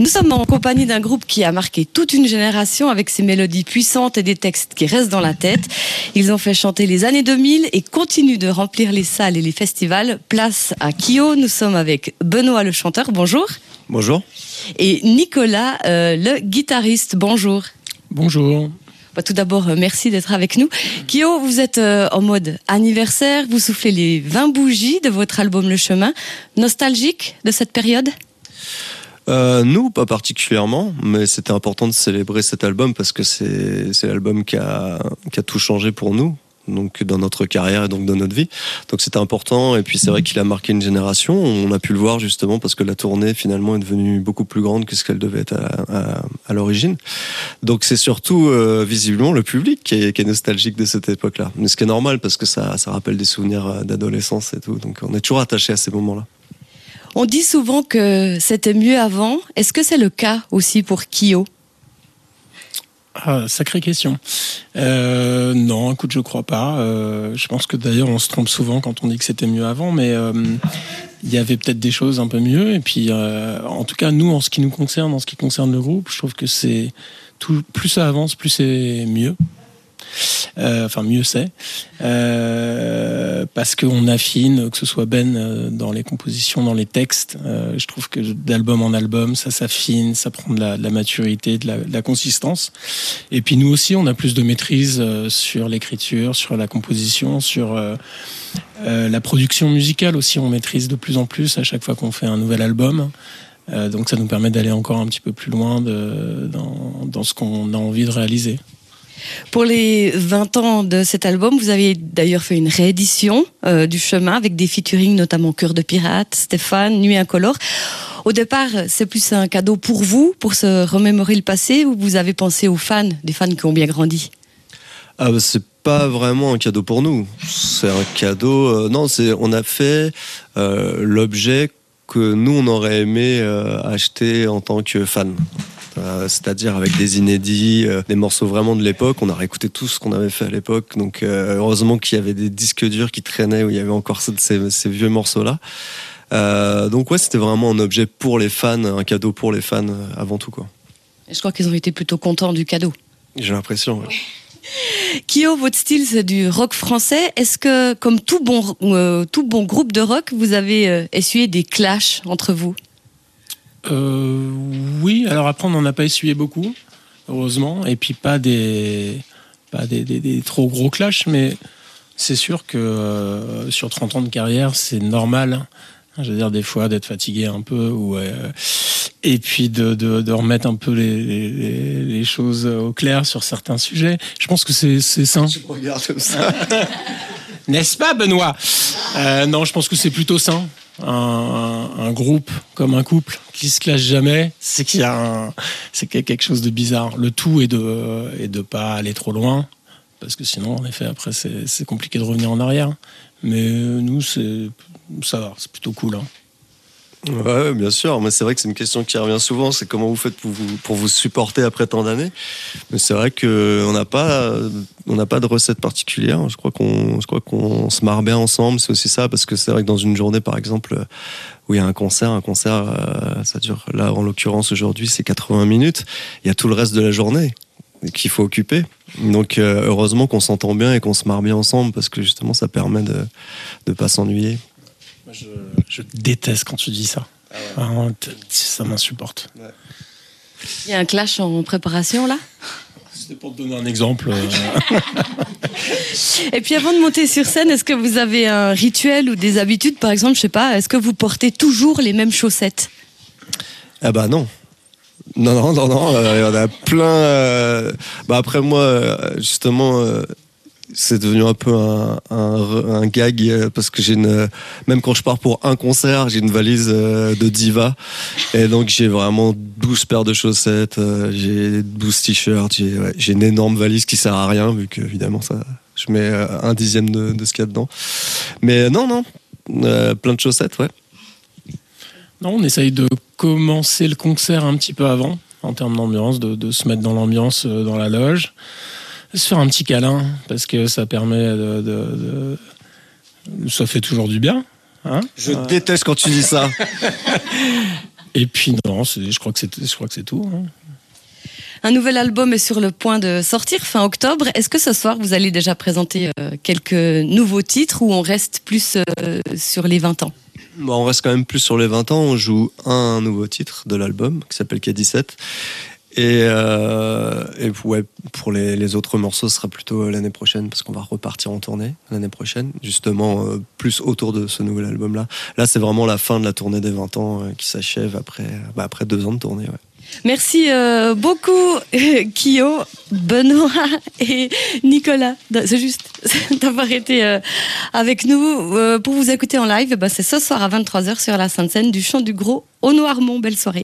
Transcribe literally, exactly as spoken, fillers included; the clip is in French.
Nous sommes en compagnie d'un groupe qui a marqué toute une génération avec ses mélodies puissantes et des textes qui restent dans la tête. Ils ont fait chanter les années deux mille et continuent de remplir les salles et les festivals. Place à Kyo, nous sommes avec Benoît le chanteur, bonjour. Bonjour. Et Nicolas euh, le guitariste, bonjour. Bonjour. Bah, tout d'abord, euh, merci d'être avec nous. Kyo, vous êtes euh, en mode anniversaire, vous soufflez les vingt bougies de votre album Le Chemin. Nostalgique de cette période ? Euh, nous, pas particulièrement, mais c'était important de célébrer cet album parce que c'est, c'est l'album qui a, qui a tout changé pour nous, donc dans notre carrière et donc dans notre vie. Donc c'était important, et puis c'est vrai qu'il a marqué une génération. On a pu le voir justement parce que la tournée finalement est devenue beaucoup plus grande que ce qu'elle devait être à, à, à l'origine. Donc c'est surtout euh, visiblement le public qui est, qui est nostalgique de cette époque-là. Mais ce qui est normal parce que ça, ça rappelle des souvenirs d'adolescence et tout. Donc on est toujours attaché à ces moments-là. On dit souvent que c'était mieux avant. Est-ce que c'est le cas aussi pour Kyo ? Ah, sacrée question. Euh, non, écoute, je crois pas. Euh, je pense que d'ailleurs, on se trompe souvent quand on dit que c'était mieux avant, mais euh, il y avait peut-être des choses un peu mieux. Et puis, euh, en tout cas, nous, en ce qui nous concerne, en ce qui concerne le groupe, je trouve que c'est tout, plus ça avance, plus c'est mieux. Euh, enfin, mieux c'est. Euh, parce qu'on affine, que ce soit Ben euh, dans les compositions, dans les textes. Euh, je trouve que d'album en album, ça s'affine, ça prend de la, de la maturité, de la, de la consistance. Et puis nous aussi, on a plus de maîtrise euh, sur l'écriture, sur la composition, sur euh, euh, la production musicale aussi. On maîtrise de plus en plus à chaque fois qu'on fait un nouvel album. Euh, donc ça nous permet d'aller encore un petit peu plus loin de, dans, dans ce qu'on a envie de réaliser. Pour les vingt ans de cet album, vous avez d'ailleurs fait une réédition euh, du Chemin avec des featuring, notamment Cœur de Pirate, Stéphane, Nuit Incolore. Au départ, c'est plus un cadeau pour vous, pour se remémorer le passé, ou vous avez pensé aux fans, des fans qui ont bien grandi ? Ah bah c'est pas vraiment un cadeau pour nous. C'est un cadeau... Euh, non, c'est, on a fait euh, l'objet que nous, on aurait aimé euh, acheter en tant que fan. Euh, c'est-à-dire avec des inédits, euh, des morceaux vraiment de l'époque. On a réécouté tout ce qu'on avait fait à l'époque, donc euh, heureusement qu'il y avait des disques durs qui traînaient où il y avait encore ces, ces vieux morceaux-là. Euh, donc ouais, c'était vraiment un objet pour les fans, un cadeau pour les fans euh, avant tout, quoi. Je crois qu'ils ont été plutôt contents du cadeau. J'ai l'impression, ouais. Kyo, votre style, c'est du rock français. Est-ce que, comme tout bon, euh, tout bon groupe de rock, vous avez euh, essuyé des clashs entre vous ? Euh, oui, alors après on n'en a pas essuyé beaucoup, heureusement, et puis pas des, pas des, des, des trop gros clashs, mais c'est sûr que euh, sur trente ans de carrière, c'est normal, hein, je veux dire, des fois d'être fatigué un peu, ou, euh, et puis de, de, de remettre un peu les, les, les choses au clair sur certains sujets. Je pense que c'est, c'est sain. Je me regarde comme ça. N'est-ce pas, Benoît ? euh, Non, je pense que c'est plutôt sain. Un, un, un groupe comme un couple qui se clash jamais, c'est qu'il y a un, c'est qu'il y a quelque chose de bizarre. Le tout est de est de pas aller trop loin, parce que sinon, en effet, après c'est, c'est compliqué de revenir en arrière. Mais nous, c'est ça va, c'est plutôt cool. Hein. Ouais, bien sûr, mais c'est vrai que c'est une question qui revient souvent, c'est comment vous faites pour vous, pour vous supporter après tant d'années. Mais c'est vrai qu'on n'a pas, on n'a pas de recette particulière. Je crois qu'on, je crois qu'on se marre bien ensemble, c'est aussi ça, parce que c'est vrai que dans une journée, par exemple, où il y a un concert, un concert, ça dure, là, en l'occurrence, aujourd'hui, c'est quatre-vingts minutes. Il y a tout le reste de la journée qu'il faut occuper. Donc, heureusement qu'on s'entend bien et qu'on se marre bien ensemble, parce que justement, ça permet de ne pas s'ennuyer. Je, je déteste quand tu dis ça. Ah ouais. Ah, ça m'insupporte. Ouais. Il y a un clash en préparation là ? C'était pour te donner un exemple. Et puis avant de monter sur scène, est-ce que vous avez un rituel ou des habitudes ? Par exemple, je sais pas, est-ce que vous portez toujours les mêmes chaussettes ? Ah bah non. Non, non, non, non. Il euh, y en a plein. Euh... Bah après moi, justement... Euh... c'est devenu un peu un, un, un gag parce que j'ai une, même quand je pars pour un concert, j'ai une valise de diva et donc j'ai vraiment douze paires de chaussettes, j'ai douze t-shirts, j'ai, ouais, j'ai une énorme valise qui sert à rien vu que évidemment ça, je mets un dixième de, de ce qu'il y a dedans. Mais non, non, euh, plein de chaussettes, ouais. Non, on essaye de commencer le concert un petit peu avant en termes d'ambiance, de, de se mettre dans l'ambiance dans la loge. Se faire un petit câlin, parce que ça permet de... de, de... Ça fait toujours du bien. Hein Je euh... déteste quand tu dis ça. Et puis non, c'est, je crois que c'est, je crois que c'est tout. Hein. Un nouvel album est sur le point de sortir fin octobre. Est-ce que ce soir, vous allez déjà présenter euh, quelques nouveaux titres ou on reste plus euh, sur les vingt ans ? Bon, on reste quand même plus sur les vingt ans. On joue un nouveau titre de l'album qui s'appelle K dix-sept. Et, euh, et ouais, pour les, les autres morceaux, ce sera plutôt l'année prochaine parce qu'on va repartir en tournée l'année prochaine, justement euh, plus autour de ce nouvel album-là. Là, c'est vraiment la fin de la tournée des vingt ans euh, qui s'achève après, bah, après deux ans de tournée. Ouais. Merci euh, beaucoup, Kyo, Benoît et Nicolas. C'est juste d'avoir été euh, avec nous. Euh, pour vous écouter en live, bah, c'est ce soir à vingt-trois heures sur la Sainte Seine du Chant du Gros au Noirmont. Belle soirée.